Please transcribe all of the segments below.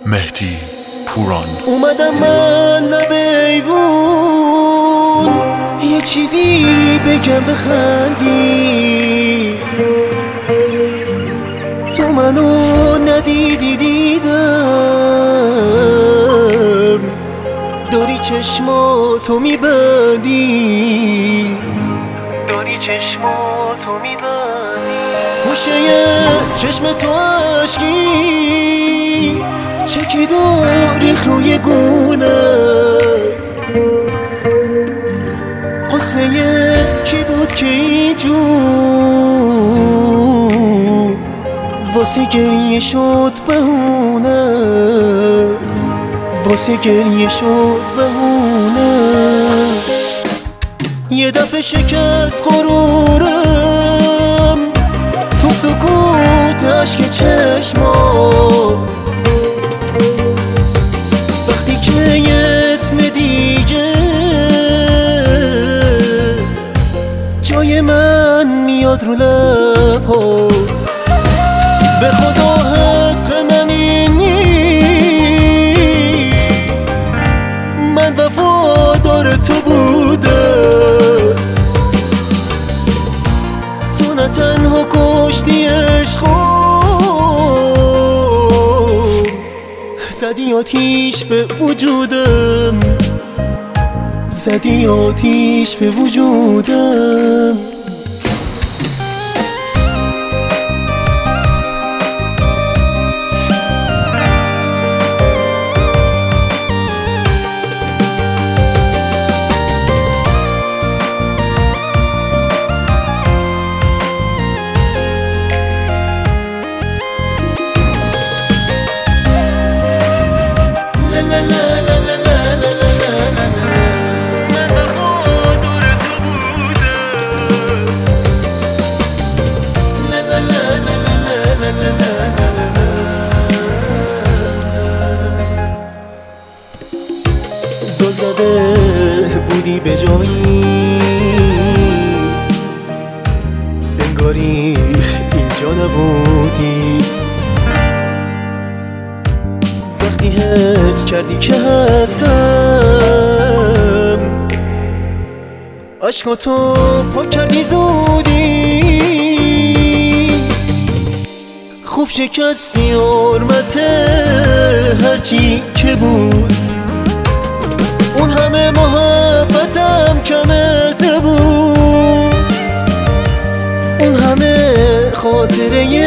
مهدی پوران. اومدم من لب ایوون یه چیزی بگم بخندی، تو منو ندیدی دیدم، داری چشماتو میبندی، داری چشماتو میبندی، گوشه چشم تو عشقی چکید و ریخ روی گونه، قصه کی بود که اینجور واسه گریه شد بهونه، واسه گریه شد بهونه. یه دفعه شکست غرورم تو سکوت عشق چشمام، وقتی که یه اسم دیگه جای من میاد رو لب‌ها، به خدا حق من این نیست، من وفادار تو بودم، تو نه تنها کشتی عشقم، زدی آتیش به وجودم، زدی آتیش به وجودم. زل زده بودی به جایی، انگاری اینجا نبودی، وقتی حس کردی که هستم عشقاتو پاک کردی زودی، خوب شکستی حرمت هرچی که بود، اون همه محبتم کمت بود، اون همه خاطره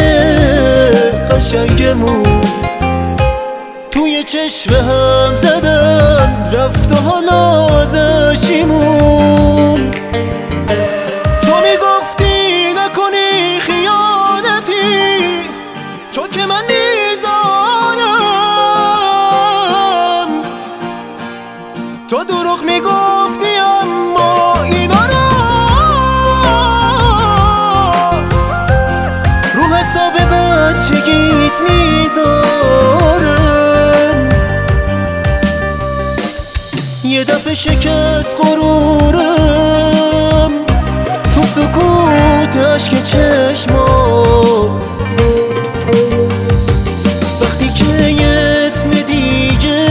قشنگمون توی چشم هم زدن رفت و حالا ازشیمون. تو میگفتی نکنی خیانتی چون که من میزانم، تو دروغ میگفتی اما اینا رو حساب بچگیت میذارم. یه دفعه شکست غرورم تو سکوت عشق چشمام، وقتی که یه اسم دیگه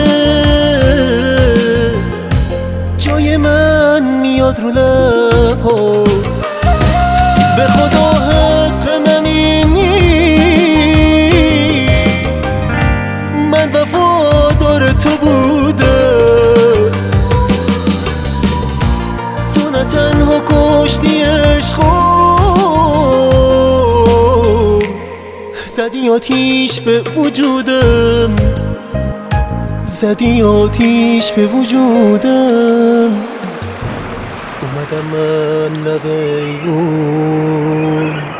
جای من میاد رو لب‌ها، به خدا حق من این نیست، من وفادار تو بودم، تو نه تنها کشتی عشقم، زدی آتیش به وجودم، زدی آتیش به وجودم. اومدم من لب ایوون